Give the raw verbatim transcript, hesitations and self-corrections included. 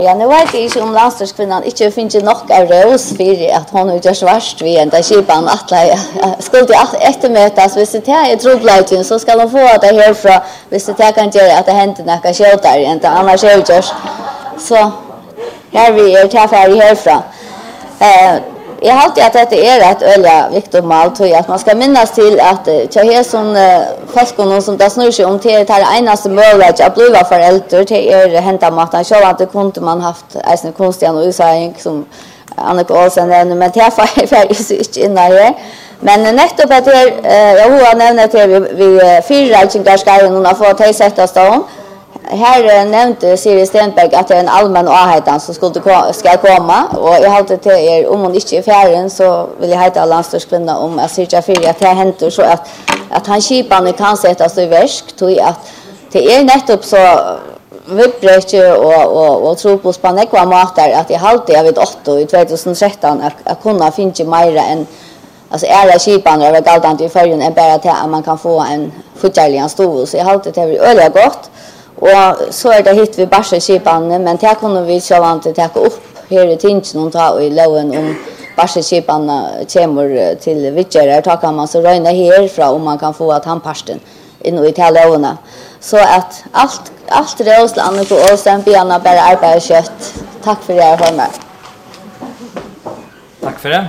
Ja, nu vet jeg ikke om landslagskvinnan ikke finner nok av rås for at hun har gjort svarst ved en der skipan at skulle de ettermøtes. Hvis det er trobleiten, så skal hun få det herfra. Hvis det kan gjøre at det hender noe kjøter enn det annars er gjort. Så her vi er tilfeldig herfra. Eh, Jag har alltid att det är ett öliga viktigt mål tror jag att man ska minnas till att jag har sån folk som det snurrar sig om till det här enaste möjlighet att bli förälder till er hämta maten så att det kunde man haft en konstig och usägning som Annika Olsen men det är faktiskt inte inne här. Men nettopp att det jag har nämnt det vi fyra räkningar och har fått sätta stånd. Här nämnde Siri Stenberg att det är en allmän avheten som skulle ska komma och jag hade till er om hon inte är färdig så vill jag heta landslagskvinna om att syrka för att det händer så att att han skipan kan sättas i verk tror jag att det är nettopp så vibbreche och och och tro på spanekva matar att jag alltid jag vet åtta i tjugohundratretton att, att kunna finna mer än alltså är skipan över galtant i färgen är bara till att man kan få en futärlig stol så jag har alltid det är öliga gott. Och så är det hit vid Barseskipan, men det kunde vi så vant att ta upp här i tingen och ta i loven om Barseskipan kommer till Vittjärare. Då kan man så röjna härifrån om man kan få att han parsten in i till loverna. Så att allt, allt råslandet och sen börjar bara arbeta kött. Tack för det här, Holmer. Tack för det.